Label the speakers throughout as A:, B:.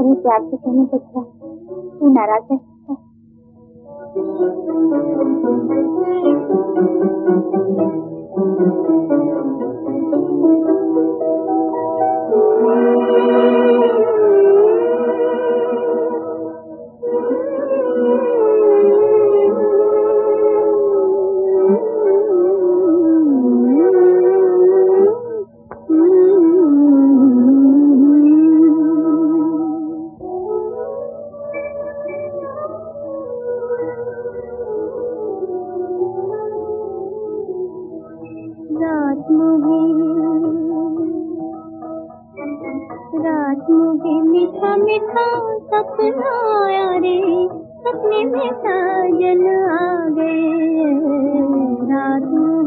A: कभी प्यार से कहने पर क्या तू नाराज है? रात मुझे मीठा मीठा सपना आया रे, सपने में साजन आ गए। रात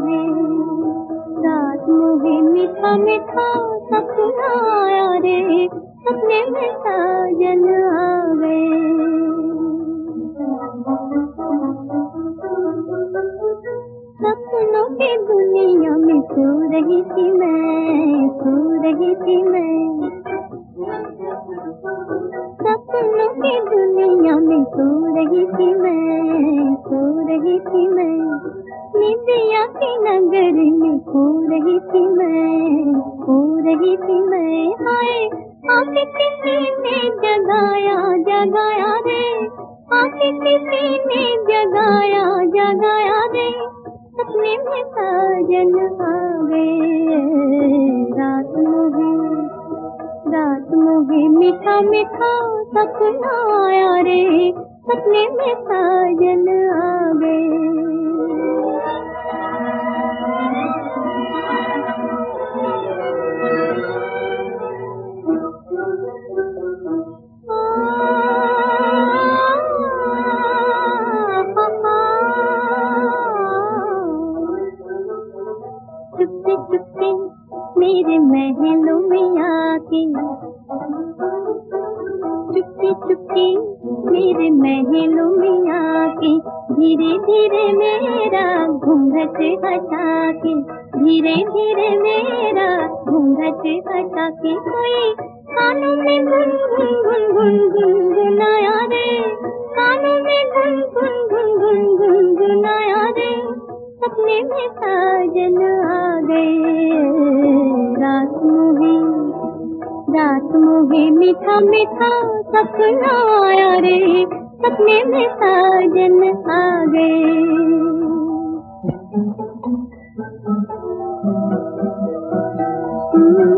A: मुझे मीठा मीठा सपना आया रे, सपने में साजन आ गए। सपनों की दुनिया में सो रही थी मैं, सो रही थी मैं। सपनों की दुनिया में सो रही थी मैं, सो रही थी मैं। निंदिया की नगर में खो रही थी मैं, खो रही थी मैं। हाय आके किसी ने जगाया जगाया रे, आके किसी ने जगाया जगाया रे। सपने में साजन आ गए। रात मुझे मीठा मीठा सपना आया रे, सपने में साजन आ गए। चुपके चुपके मेरे महलों में आके, चुपके चुपके मेरे महलों में आके, धीरे धीरे मेरा घूंघट हटा के, धीरे धीरे मेरा घूंघट हटा के। कोई कानों में गुन गुन गुन गुन गुनगुनाया रे, कानों में गुन गुन गुन गुन गुनगुनाया रे। सपने में साजन आ गए। रात मुझे मीठा मीठा सपना आया रे, सपने में साजन आ गए।